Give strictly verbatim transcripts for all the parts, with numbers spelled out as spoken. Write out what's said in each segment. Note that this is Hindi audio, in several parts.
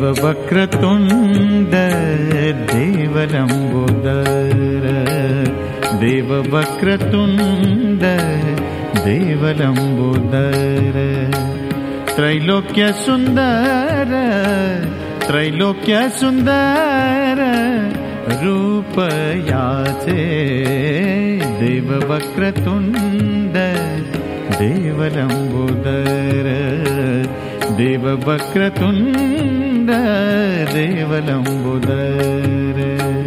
देववक्रतुण्ड देवलम्बोदर देववक्रतुण्ड देवलम्बोदर त्रैलोक्य सुंदर त्रैलोक्य सुंदर रूप याचे देववक्रतुण्ड देवलम्बोदर देववक्रतुण्ड देवलम्बोदर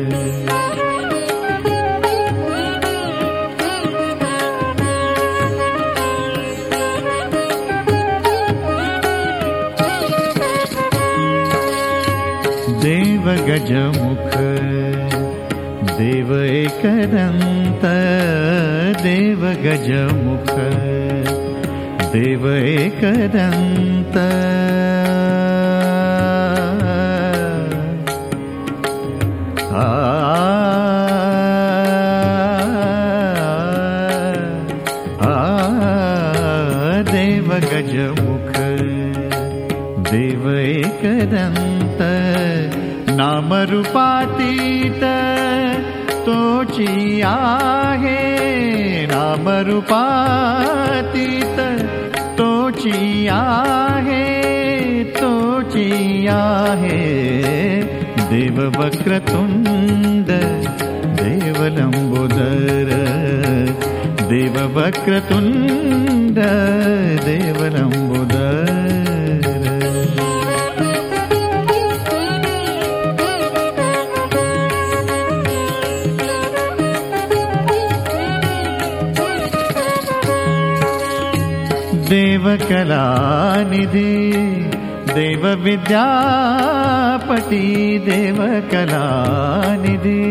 देव गजमुख देव एकदंत देव गजमुख देव एकदंत आ आ देव गजमुख देव एकदंत नाम रूपातीत तोची आहे नाम रूपातीत तोची आहे तोची आहे देववक्रतुण्ड देवलम्बोदर देववक्रतुण्ड देवलम्बोदर देवकलानिधि देव विद्यापति देवकलानिधि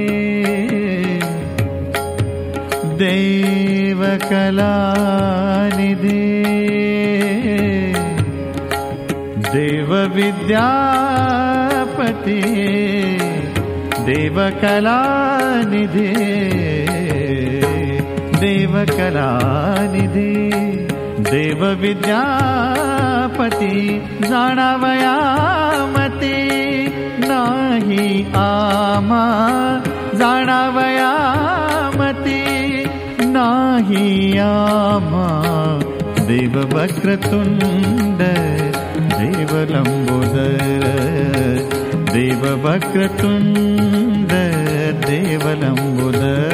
देवकलानिधि देव विद्यापति देवकलानिधि देवकलानिधि देव विद्यापति जाणावयामती नाही आमा जाणावयामती नाही आमा देववक्रतुण्ड देवलम्बोदर देववक्रतुण्ड देवलम्बोदर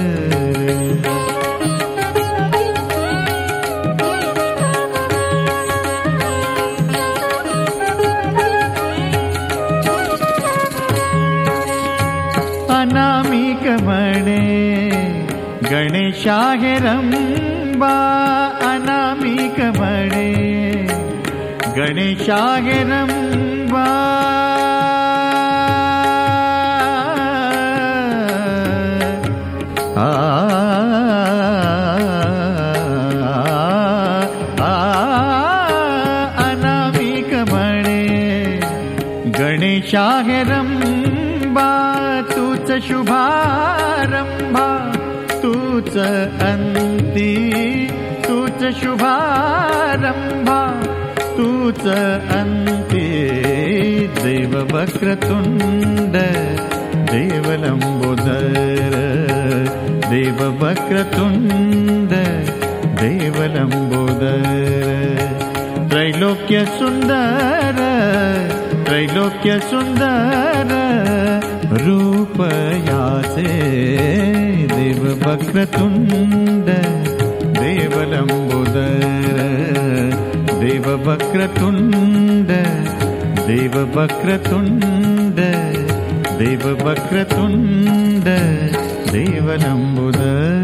अनामिक म्हणे गणेशा हे रंबा अनामिक म्हणे गणेशा हे रंबा आ अनामिक म्हणे गणेशा हे रंबा तूच शुभारंभा तूच अंती तूच शुभारंभा तूच अंती देववक्रतुण्ड देवलम्बोदर देववक्रतुण्ड देवलम्बोदर त्रैलोक्य सुंदर त्रैलोक्य सुंदर रूप याचे देववक्रतुण्ड देवलम्बोदर देववक्रतुण्ड देववक्रतुण्ड देववक्रतुण्ड देवलम्बोदर